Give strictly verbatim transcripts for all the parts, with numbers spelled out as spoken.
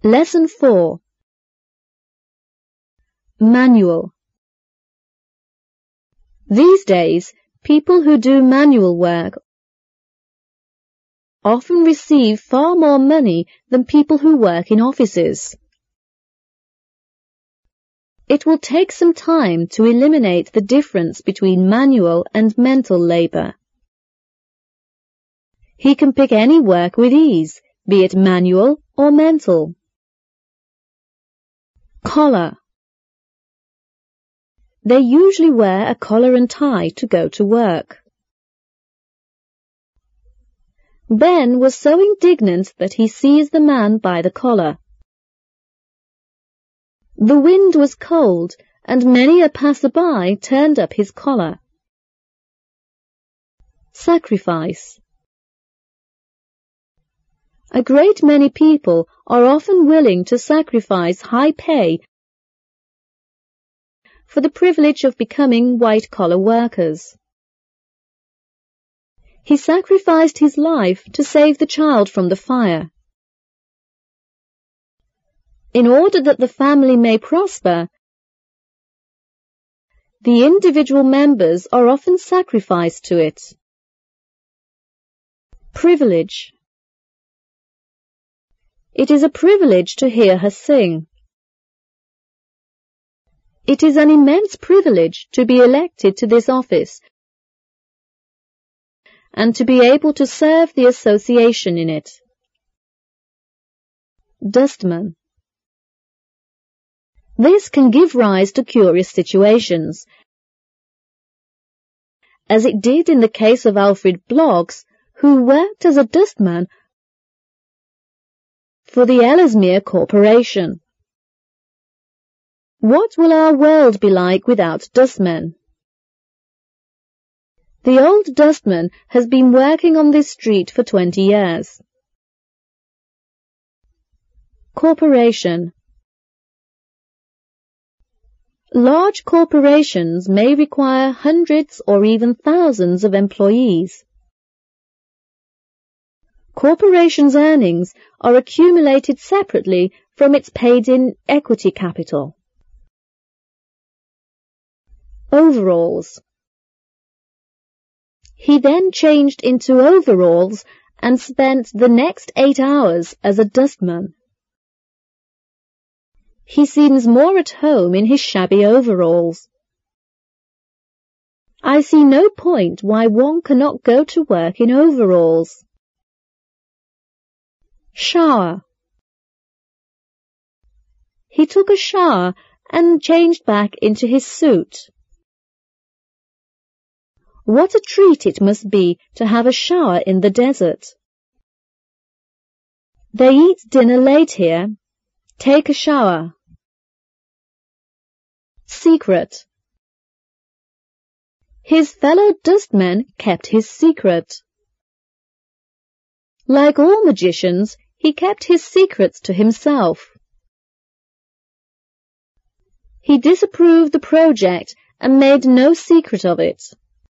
Lesson four. Manual. These days, people who do manual work often receive far more money than people who work in offices. It will take some time to eliminate the difference between manual and mental labour. He can pick any work with ease, be it manual or mental. Collar. They usually wear a collar and tie to go to work. Ben was so indignant that he seized the man by the collar. The wind was cold, and many a passer-by turned up his collar. Sacrifice. A great many people are often willing to sacrifice high pay for the privilege of becoming white-collar workers. He sacrificed his life to save the child from the fire. In order that the family may prosper, the individual members are often sacrificed to it. Privilege. It is a privilege to hear her sing. It is an immense privilege to be elected to this office and to be able to serve the association in it. Dustman. This can give rise to curious situations, as it did in the case of Alfred Bloggs, who worked as a dustman for the Ellesmere Corporation. What will our world be like without dustmen? The old dustman has been working on this street for twenty years. Corporation. Large corporations may require hundreds or even thousands of employees. Corporations' earnings are accumulated separately from its paid-in equity capital. Overalls. He then changed into overalls and spent the next eight hours as a dustman. He seems more at home in his shabby overalls. I see no point why one cannot go to work in overalls. Shower. He took a shower and changed back into his suit. What a treat it must be to have a shower in the desert. They eat dinner late here. Take a shower. Secret. His fellow dustmen kept his secret. Like all magicians, he kept his secrets to himself. He disapproved the project and made no secret of it.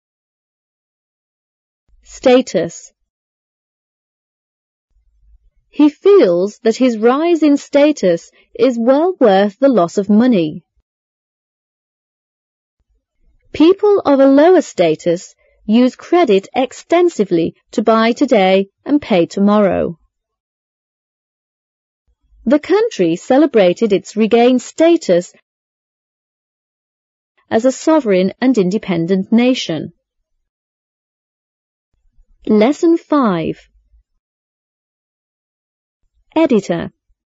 Status. He feels that his rise in status is well worth the loss of money. People of a lower status use credit extensively to buy today and pay tomorrow. The country celebrated its regained status as a sovereign and independent nation. Lesson five. Editor.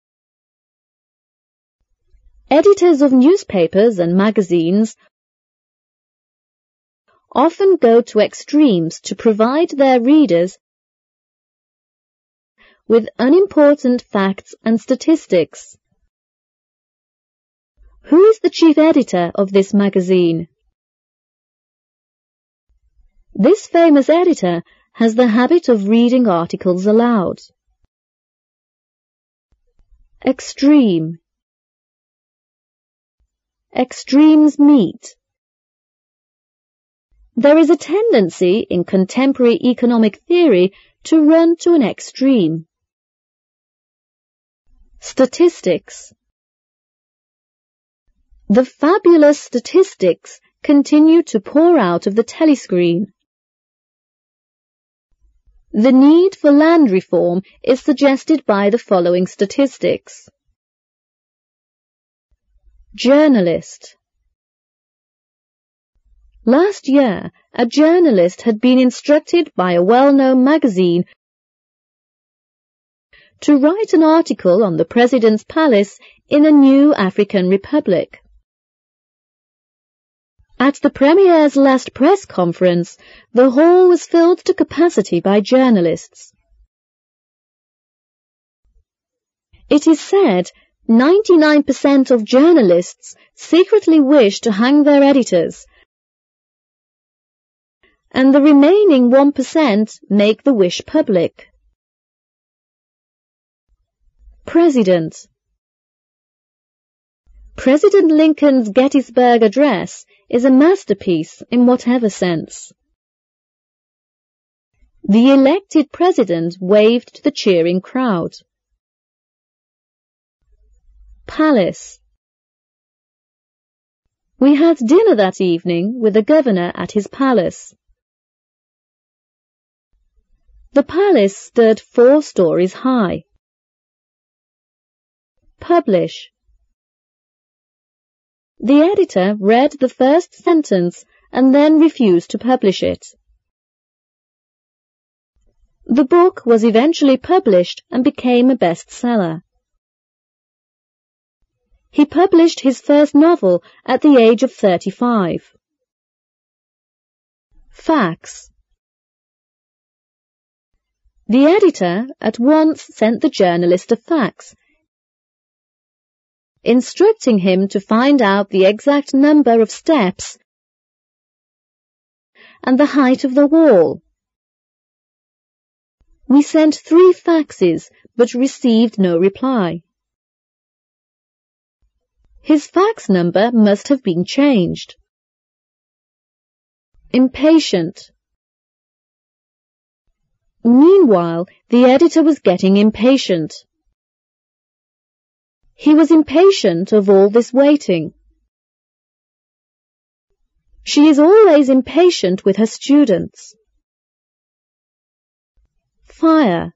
Editors of newspapers and magazines often go to extremes to provide their readers with unimportant facts and statistics. Who is the chief editor of this magazine? This famous editor has the habit of reading articles aloud. Extreme. Extremes meet. There is a tendency in contemporary economic theory to run to an extreme. Statistics. The fabulous statistics continue to pour out of the telescreen. The need for land reform is suggested by the following statistics. Journalist. Last year, a journalist had been instructed by a well-known magazine to write an article on the President's Palace in a new African Republic. At the Premier's last press conference, the hall was filled to capacity by journalists. It is said ninety-nine percent of journalists secretly wish to hang their editors, and the remaining one percent make the wish public. President. President Lincoln's Gettysburg Address is a masterpiece in whatever sense. The elected president waved to the cheering crowd. Palace. We had dinner that evening with the governor at his palace. The palace stood four stories high. Publish. The editor read the first sentence and then refused to publish it. The book was eventually published and became a bestseller. He published his first novel at the age of thirty-five. Fax. The editor at once sent the journalist a fax, instructing him to find out the exact number of steps and the height of the wall. We sent three faxes but received no reply. His fax number must have been changed. Impatient. Meanwhile, the editor was getting impatient. He was impatient of all this waiting. She is always impatient with her students. Fire.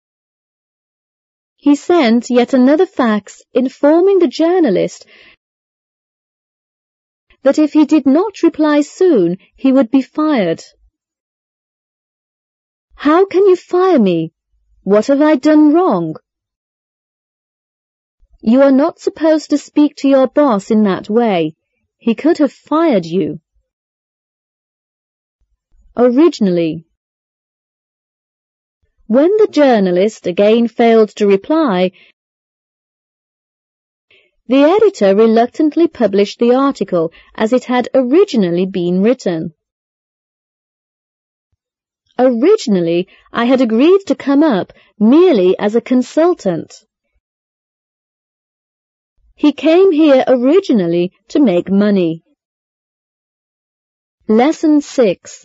He sent yet another fax informing the journalist that if he did not reply soon, he would be fired. How can you fire me? What have I done wrong? You are not supposed to speak to your boss in that way. He could have fired you. Originally. When the journalist again failed to reply, the editor reluctantly published the article as it had originally been written. Originally, I had agreed to come up merely as a consultant. He came here originally to make money. Lesson six.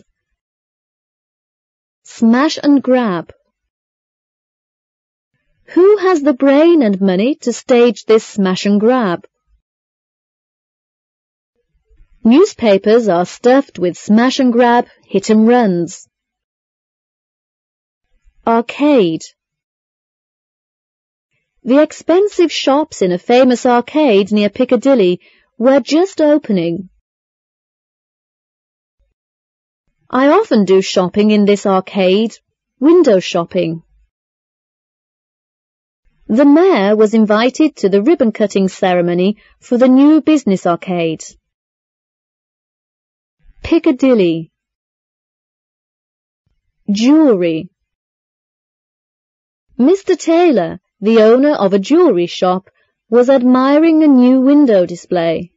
Smash and grab. Who has the brain and money to stage this smash and grab? Newspapers are stuffed with smash and grab, hit and runs. Arcade. The expensive shops in a famous arcade near Piccadilly were just opening. I often do shopping in this arcade, window shopping. The mayor was invited to the ribbon-cutting ceremony for the new business arcade. Piccadilly. Jewelry. Mister Taylor, the owner of a jewelry shop, was admiring a new window display.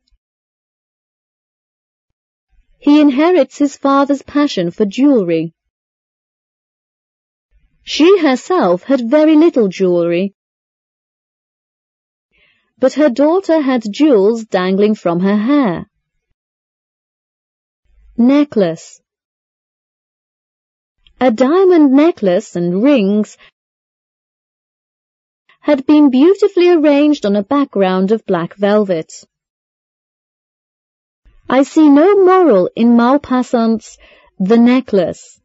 He inherits his father's passion for jewelry. She herself had very little jewelry, but her daughter had jewels dangling from her hair. Necklace. A diamond necklace and rings had been beautifully arranged on a background of black velvet. I see no moral in Maupassant's The Necklace.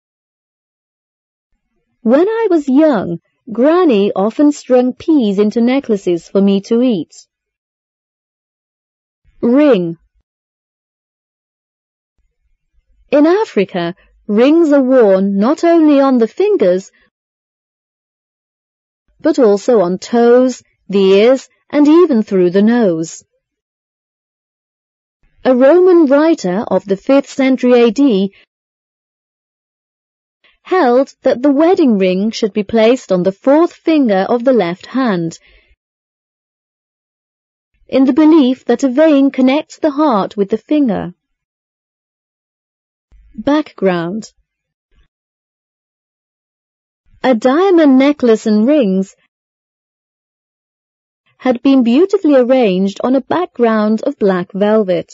When I was young, Granny often strung peas into necklaces for me to eat. Ring. In Africa, rings are worn not only on the fingers, but also on toes, the ears, and even through the nose. A Roman writer of the fifth century A D held that the wedding ring should be placed on the fourth finger of the left hand, in the belief that a vein connects the heart with the finger. Background. A diamond necklace and rings had been beautifully arranged on a background of black velvet.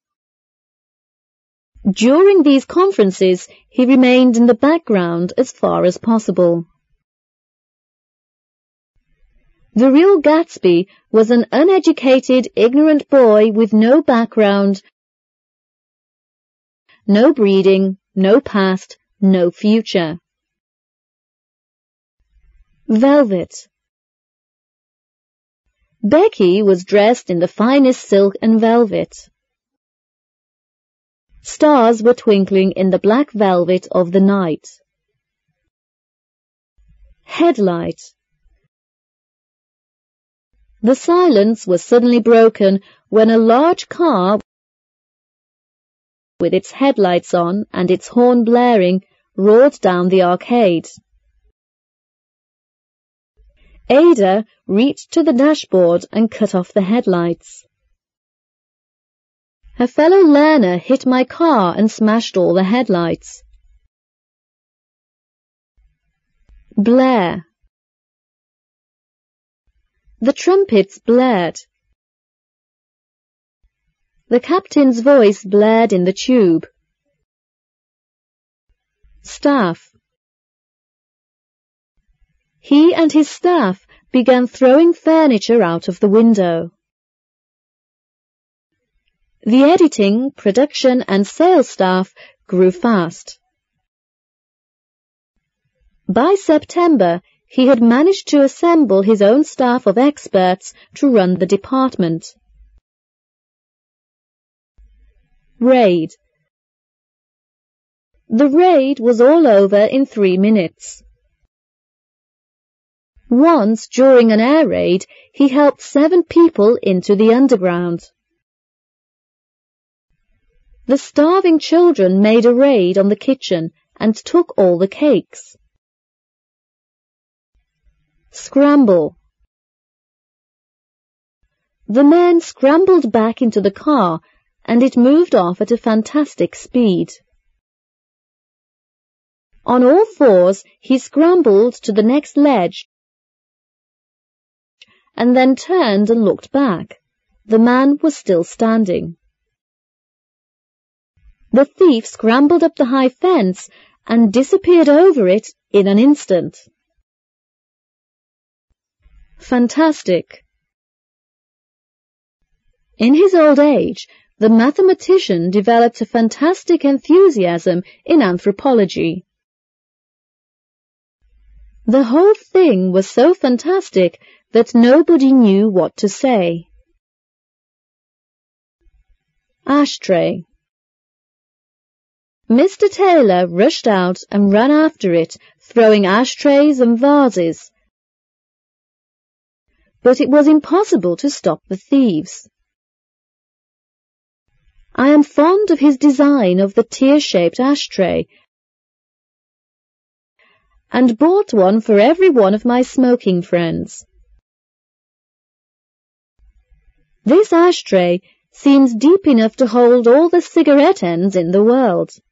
During these conferences, he remained in the background as far as possible. The real Gatsby was an uneducated, ignorant boy with no background, no breeding, no past, no future. Velvet. Becky was dressed in the finest silk and velvet. Stars were twinkling in the black velvet of the night. Headlight. The silence was suddenly broken when a large car, with its headlights on and its horn blaring, roared down the arcade. Ada reached to the dashboard and cut off the headlights. A fellow learner hit my car and smashed all the headlights. Blare. The trumpets blared. The captain's voice blared in the tube. Staff. He and his staff began throwing furniture out of the window. The editing, production, and sales staff grew fast. By September, he had managed to assemble his own staff of experts to run the department. Raid. The raid was all over in three minutes. Once, during an air raid, he helped seven people into the underground. The starving children made a raid on the kitchen and took all the cakes. Scramble. The men scrambled back into the car, and it moved off at a fantastic speed. On all fours, he scrambled to the next ledge, and then turned and looked back. The man was still standing. The thief scrambled up the high fence and disappeared over it in an instant. Fantastic. In his old age, the mathematician developed a fantastic enthusiasm in anthropology. The whole thing was so fantastic that nobody knew what to say. Ashtray. Mister Taylor rushed out and ran after it, throwing ashtrays and vases. But it was impossible to stop the thieves. I am fond of his design of the tear-shaped ashtray, and bought one for every one of my smoking friends. This ashtray seems deep enough to hold all the cigarette ends in the world.